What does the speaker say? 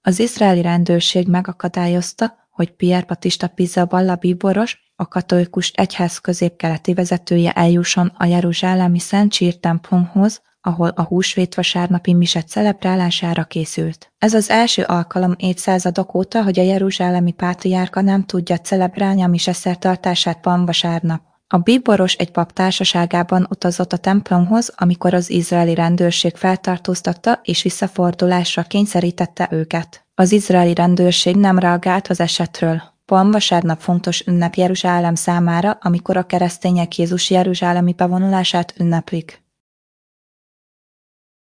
Az izraeli rendőrség megakadályozta, hogy Pierre Baptista Pizzaballa bíboros, a katolikus egyház középkeleti vezetője eljusson a jeruzsálemi Szent Sír templomhoz, ahol a húsvétvasárnapi mise celebrálására készült. Ez az első alkalom évszázadok óta, hogy a jeruzsálemi pátriárka nem tudja celebrálni a mise szertartását vasárnap. A bíboros egy pap társaságában utazott a templomhoz, amikor az izraeli rendőrség feltartóztatta és visszafordulásra kényszerítette őket. Az izraeli rendőrség nem reagált az esetről. Vasárnap fontos ünnep Jeruzsálem számára, amikor a keresztények Jézus jeruzsálemi bevonulását ünneplik.